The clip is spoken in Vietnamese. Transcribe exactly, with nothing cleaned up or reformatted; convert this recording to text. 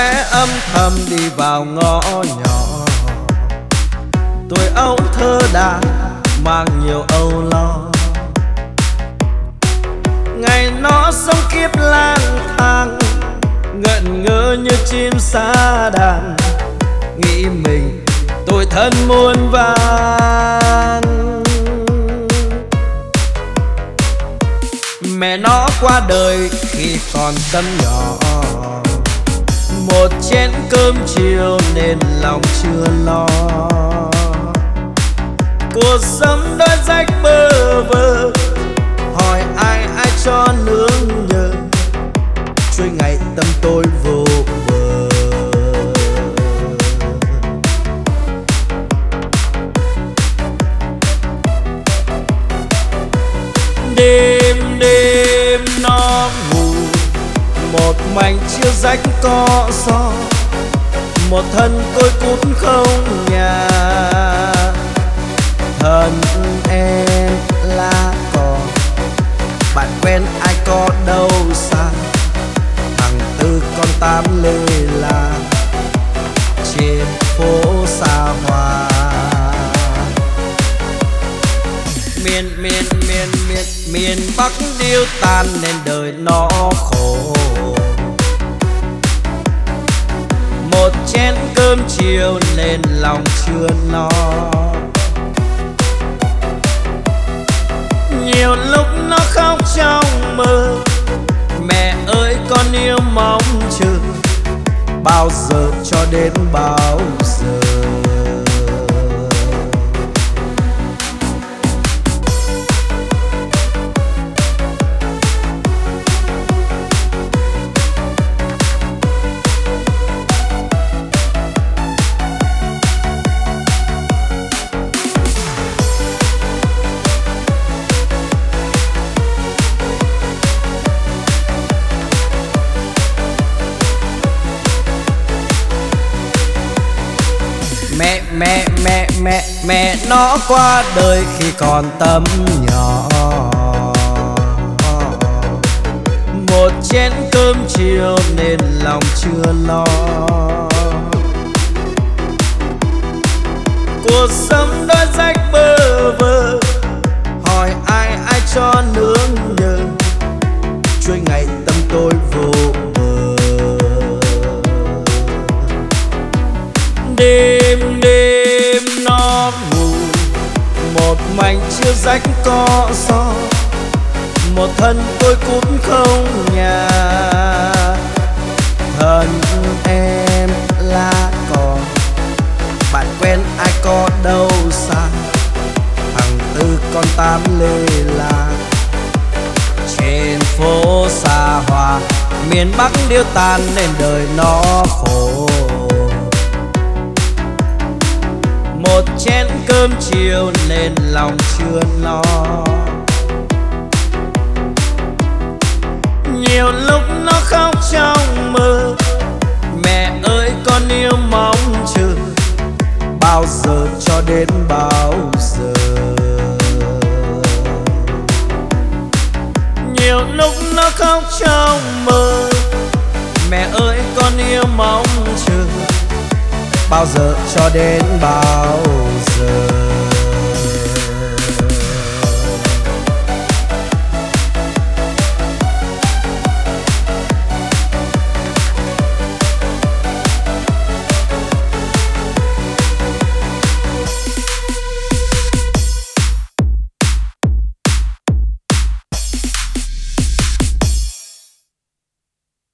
bé âm thầm đi vào ngõ nhỏ, tuổi ấu thơ đã mang nhiều âu lo. Ngày nó sống kiếp lang thang, ngẩn ngơ như chim sa đàn, nghĩ mình tuổi thân muôn vàn. Mẹ nó qua đời khi còn tấm nhỏ, một chén cơm chiều nên lòng chưa lo. Cuộc sống đôi rách bơ vơ, hỏi ai ai cho nương nhờ, trôi ngày tâm tôi vô bờ. Đêm đêm nó ngủ, một mảnh chiếu rách có gió, một thân tôi cút không nhà. Thân em là cò, bạn quen ai có đâu xa, thằng Tư con Tám lê la trên phố xa hoa. Miền miền miền miền miền Bắc điêu tàn nên đời nó khổ, một chén cơm chiều nên lòng chưa no. Nhiều lúc nó khóc trong mơ, mẹ ơi con yêu mong chờ, bao giờ cho đến bao giờ. Mẹ mẹ mẹ mẹ mẹ nó qua đời khi còn tấm nhỏ, một chén cơm chiều nên lòng chưa lo. Cuộc sống đôi rách bơ vơ, hỏi ai ai cho nương nhờ, trôi ngày tâm tôi vô bờ. Đêm đêm nó ngủ, một mảnh chiếu rách có gió, một thân tôi cút không nhà. Thân em là cò, bạn quen ai có đâu xa, thằng Tư con Tám lê la trên phố xa hoa. Miền Bắc điêu tàn nên đời nó khổ, một chén cơm chiều nên lòng chưa no. Nhiều lúc nó khóc trong mơ, mẹ ơi con yêu mong chờ, bao giờ cho đến bao giờ. Nhiều lúc nó khóc trong mơ, mẹ ơi con yêu mong chờ, bao giờ cho đến bao giờ.